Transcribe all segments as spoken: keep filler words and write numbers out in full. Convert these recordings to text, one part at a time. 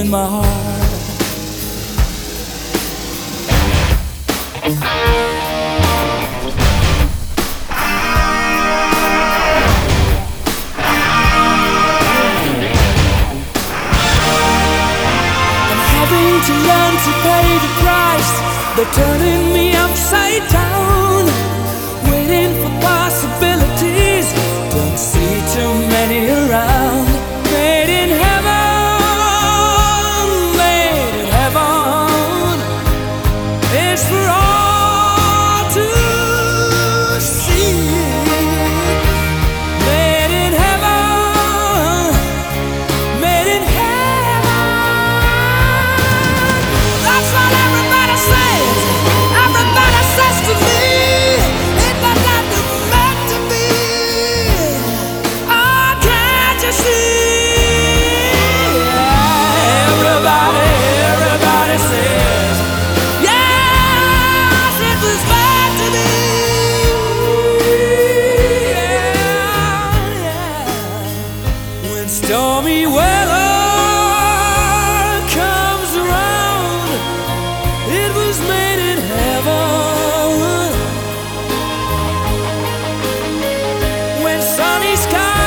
in my heart. I'm having to learn to pay the price. They're turning me upside down, waiting for possibilities. Don't see too many around. Made in heaven, made in heaven. It's for all to see. Made in heaven, made in heaven. That's what everybody says. Everybody says to me, it was not meant to be. Oh, can't you see? Everybody, everybody says, yes, it was meant to be. Yeah, yeah. When stormy weather comes around, it was made in heaven. When sunny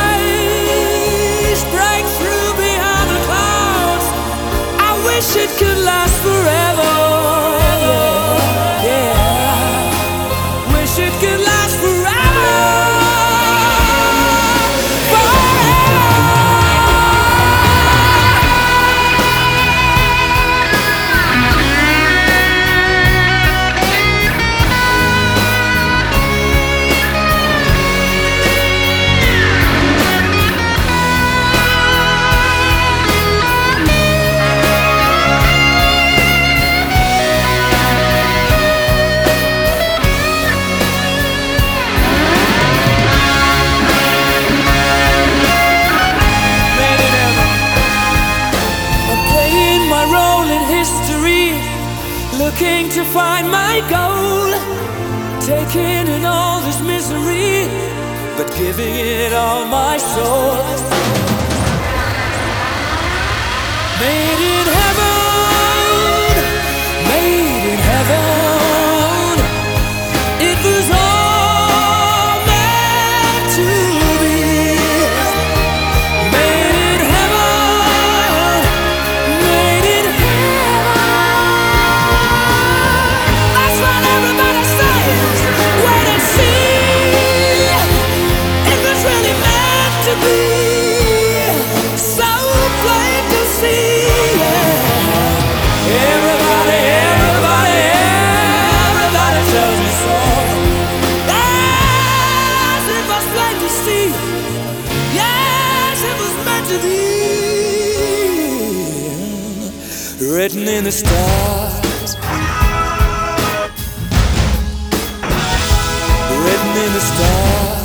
skies break through behind the clouds, I wish it could last forever. Yeah, wish it could last forever. Made in heaven. I'm playing my role in history, looking to find my goal, taking in all this misery, but giving it all my soul. Made in heaven, made in heaven. It was all meant to be. Made in heaven, made in heaven. That's what everybody says. Wait and see. It was really meant to be. So plain to see. Yeah. Everybody, everybody, everybody tells me so. Yes, it was plain to see. Yes, it was meant to be. Written in the stars. Written in the stars.